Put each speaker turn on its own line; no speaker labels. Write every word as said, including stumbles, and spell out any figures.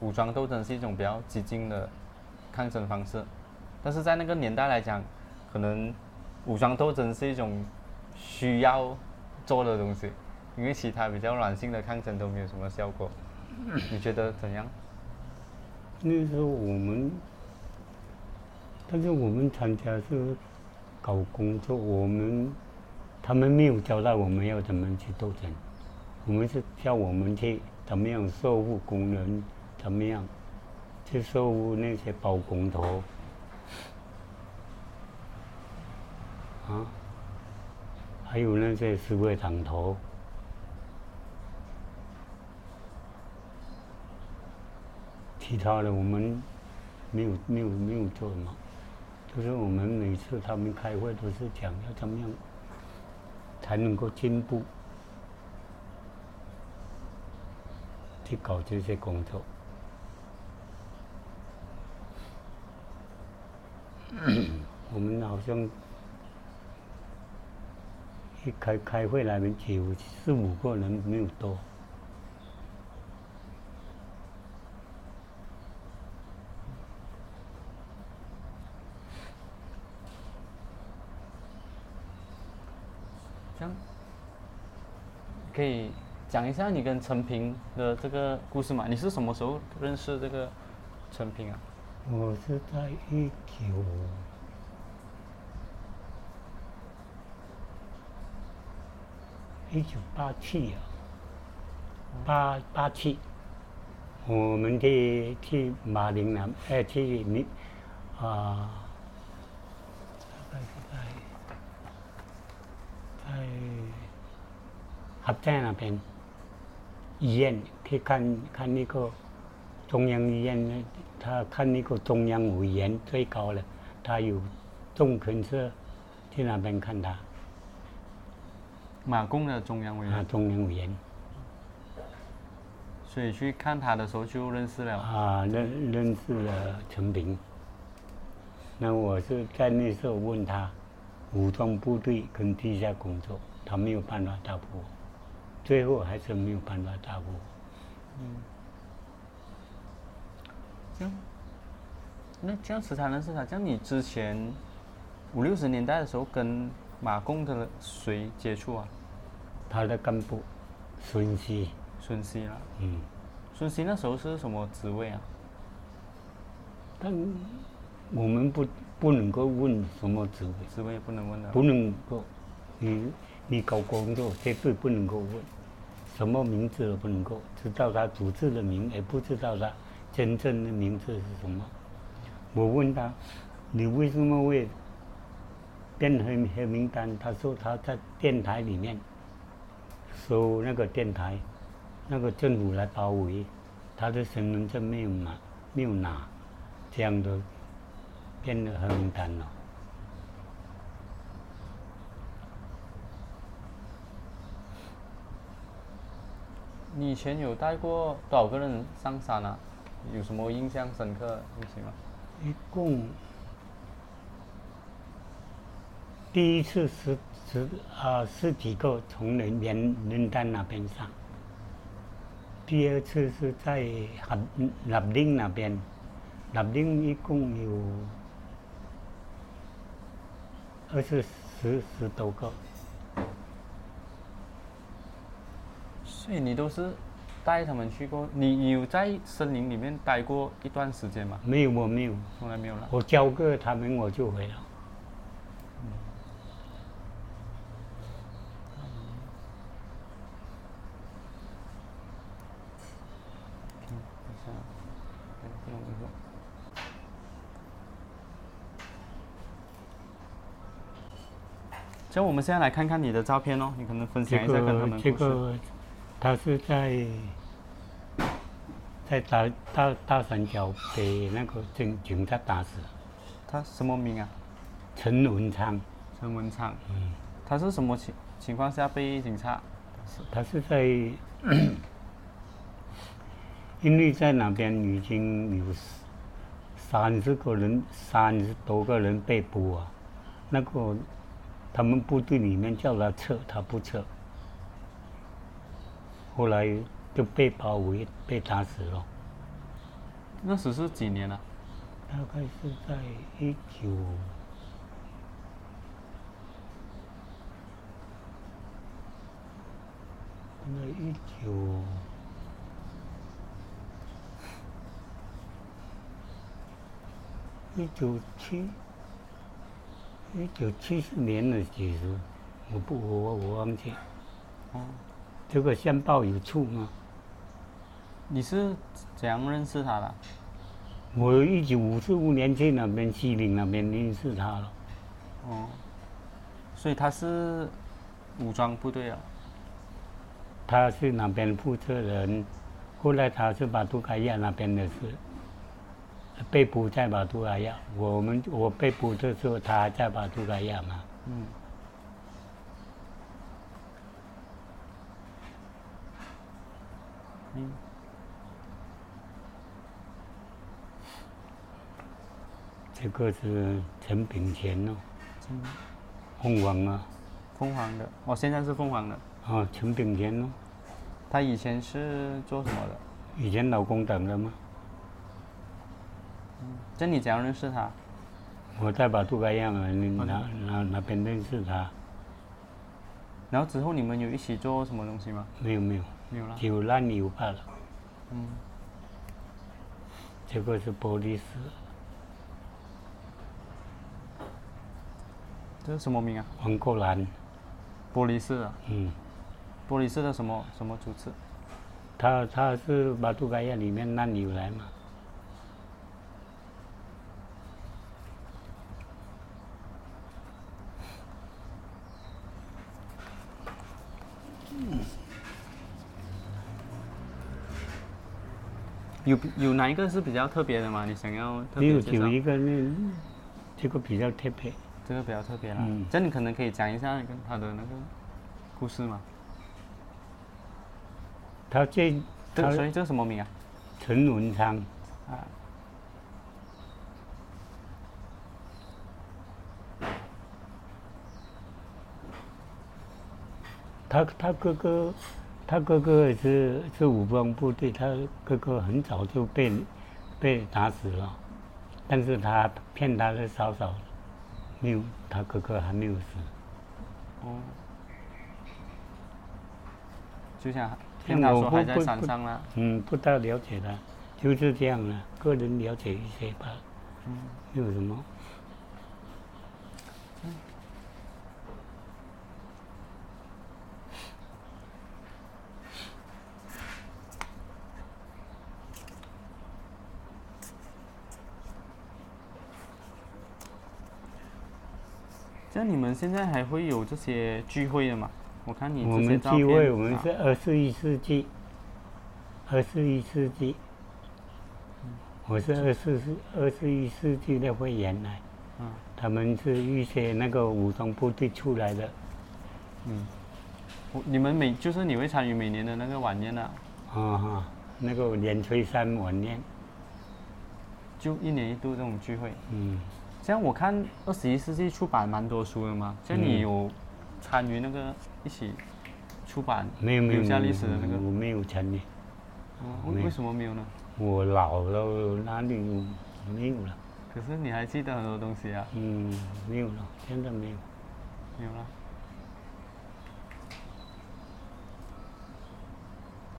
武装斗争是一种比较激进的抗争方式，但是在那个年代来讲，可能武装斗争是一种需要做的东西，因为其他比较软性的抗争都没有什么效果。你觉得怎样？
那时候我们，但是我们参加是搞工作，我们他们没有交代我们要怎么去斗争，我们是叫我们去怎么样守护工人，怎么样去守护那些包工头啊，还有那些示威长头。其他的我们没有没有没有做嘛，就是我们每次他们开会都是讲要怎么样才能够进步，去搞这些工作。我们好像一开开会来面只有四五个人，没有多。
这样可以讲一下你跟陈平的这个故事吗？你是什么时候认识这个陈平啊？
我是在一九一九八七啊，八八七，我们去去马陵南，哎，去你啊，大概是在在合站那边医院去看看那个中央医院，他看那个中央委员最高的，他有中肯社去那边看他。
马共的中央委员。
啊，中央委员。
所以去看他的时候就认识了。
啊，认认识了陈平。那我是在那时候问他，武装部队跟地下工作，他没有办法答复我，最后还是没有办法答复我。
嗯。这样，那这样子才认识他。这样你之前五六十年代的时候跟马共的谁接触啊？
他的干部孙熙。
孙熙啦。
嗯。
孙熙那时候是什么职位啊？
但我们不不能够问什么职位。
职位不能问的。
不能够，你你搞工作绝对不能够问，什么名字都不能够，知道他组织的名，也不知道他真正的名字是什么。我问他，你为什么会变黑黑名单？他说他在电台里面收那个电台，那个政府来包围，他的身份证没有拿，没有拿，这样的变得黑名单了。
你以前有带过多少个人上山啊？有什么印象深刻的东西吗？
一共第一次十十啊十几个从人人人丹那边上，第二次是在合立丁那边，立丁一共有二十十十多个。
所以你都是带他们去过，你你有在森林里面待过一段时间吗？
没有，我没有，
从来没有了。
我教过他们，我就回了。
嗯。嗯，等一下，不能说。这样我们现在来看看你的照片哦，你可能分享一下跟他们故事。
这个这个，他是在在大大大三角被那个警警察打死。
他什么名啊？
陈文昌。
陈文昌。
嗯。
他是什么情情况下被警察？
他是在，因为在那边已经有三十个人，三十多个人被捕啊，那个。他们部队里面叫他撤，他不撤，后来就被包围，被打死了。
那时是几年啊？
大概是在一九，那一九一九七一九七四年的几时？我不我我忘记。
哦，
这个线报有出吗？
你是怎样认识他的？
我一九五四五年去那边西岭那边认识他了。
哦，所以他是武装部队啊。
他是那边负责人，后来他是巴杜卡亚那边的事，被捕在巴杜卡亚。我们我被捕的时候，他还在巴杜卡亚嘛。
嗯。嗯。
这个是陈炳乾哦，
嗯。
凤凰啊。
凤凰的，哦，现在是凤凰的。
哦，陈炳乾哦。
他以前是做什么的？
以前劳工党的吗？
嗯，这你怎样认识他？
我在巴杜卡亚嘛，那那那边认识他。
然后之后你们有一起做什么东西吗？
没有没有，
没有啦。
就烂油罢了。
嗯。
这个是玻璃斯。
这是什么名啊？
黄国兰。
玻璃市啊。
嗯。
玻璃市的什么什么主持？
他他是巴杜卡亚里面烂油来嘛。
有有哪一个是比较特别的吗？你想要特
没有，
别介绍？
有一个那这个比较特别。
这个比较特别啦。
嗯。
这样你可能可以讲一下跟他的那个故事吗？
他这
这所以这是什么名啊？
陈文昌。
啊。
他他哥哥，他哥哥是是武装部队，他哥哥很早就被被打死了，但是他骗他的嫂嫂，没有，他哥哥还没有死。
哦。就像听他说还在山上啦。
嗯，不大了解他，就是这样了，个人了解一些吧。
嗯。
没有什么。
嗯。这样你们现在还会有这些聚会的吗？我看你
我
这些照片。
们聚会，我们是二十一世纪，二十一世纪。我是二十世二十一世纪的会员来。
嗯。
他们是一些那个武装部队出来的。
嗯。你们每就是你会参与每年的那个晚宴啊？
啊哈，那个连翠山晚宴。
就一年一度这种聚会。
嗯。
像我看二十一世纪出版蛮多书的嘛，像你有参与那个一起出版
没有没有
留下历史的那个？
我没有参与。
哦，为为什么没有呢？
我老了，哪里有没有了？
可是你还记得很多东西啊。
嗯，没有了，现在没有。
没有了。